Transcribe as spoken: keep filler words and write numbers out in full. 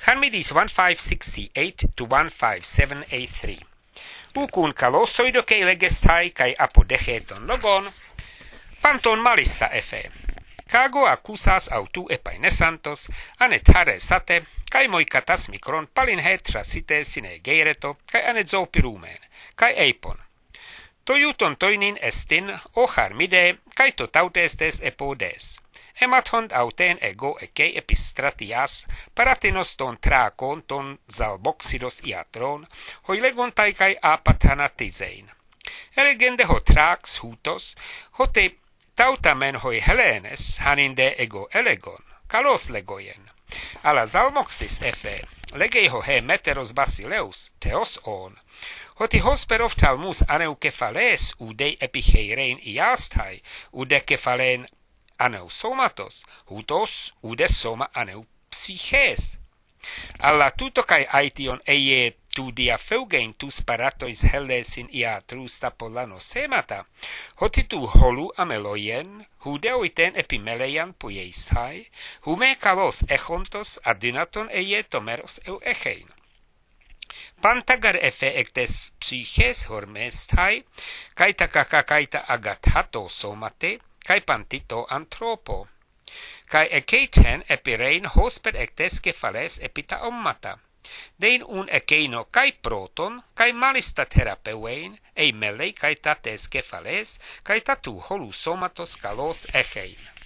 Charmides fifteen sixty-eight to fifteen seventy-three. Ukun kalosoidokei legestai kai apodecheton logon, panton malista efe. Kago acusas autu epainesantos, anet hare sate, kai moikatas mikron palin hetra site sine geireto, kai anet zopirumen, kai eipon. Tojuton toinin estin, o Charmide, kai totautestes epodes. Emathond auten ego eke epistratias, paratinos ton trakon ton zalboxidos iatron, hoi legontai kai apathanatizein. Elegende ho trax hutos, hote tautamen hoi helenes, haninde ego elegon, kalos legoyen. Ala zalmoxis efe, legei ho he meteros basileus, teos on, hoti hosperov talmus aneukefales udei epiheirein iastai, ude kefalen aneusomatos, hutos udes soma aneupsyches. Alla tuto kai aition eie tu diafeugein tus paratois hellesin iatrus tapolano semata, hoti tu holu ameloien, hudeoiten epimeleian puieistai, hume kalos echontos adinaton eie tomeros eu echein. Pantagar efe ectes psyches hormestai, kaita kakakaita agathato somate, kai pantito anthropo. Kai ekeiten epirein hosper ectes kefales epita ommata. Dein un ekeino kai proton, kai malista therapeuein, ei melei kai tates kefales, kai tatu holu somatos kalos echein.